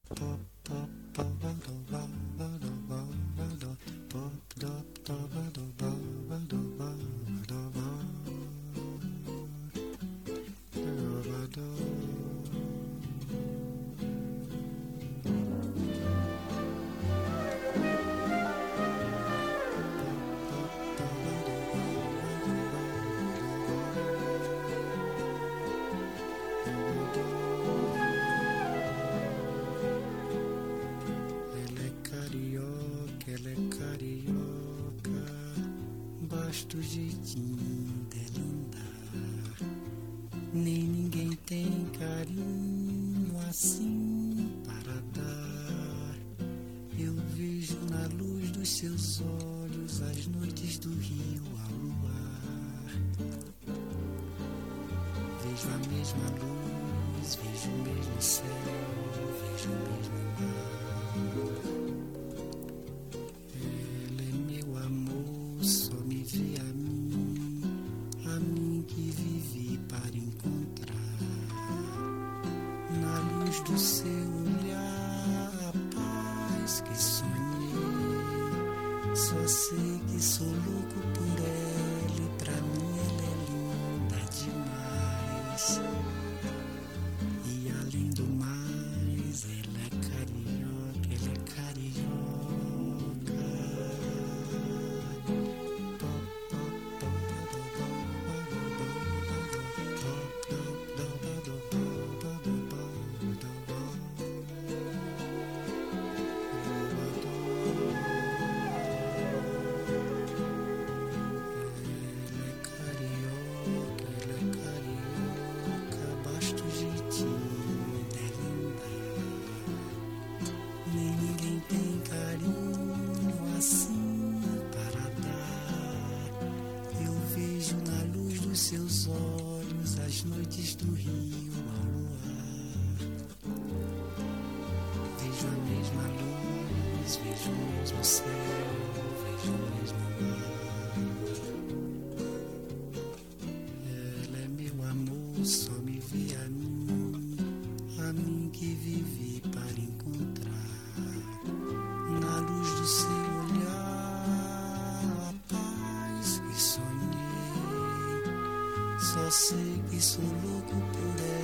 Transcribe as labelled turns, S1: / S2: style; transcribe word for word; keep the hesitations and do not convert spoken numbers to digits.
S1: Do jeitinho dela andar, nem ninguém tem carinho assim para dar. Eu vejo na luz dos seus olhos as noites do rio ao luar. Vejo a mesma luz, vejo o mesmo céu, vejo o mesmo mar. Ela é meu amor, só me vê a mim, a mim que vivi para encontrar. Na luz do seu olhar, a paz que sonhei. Só sei que sou louco por ela e pra mim ela é linda demais. E além do mais, ela é carioca, ela é carioca. Seus olhos, as noites do rio ao luar. Vejo a mesma luz, vejo o mesmo céu, vejo o mesmo mar. Ela é meu amor, só me vê a mim, a mim que vivi para encontrar. Na luz do seu olhar, a paz que sonhei. Só sei que sou louco por ela.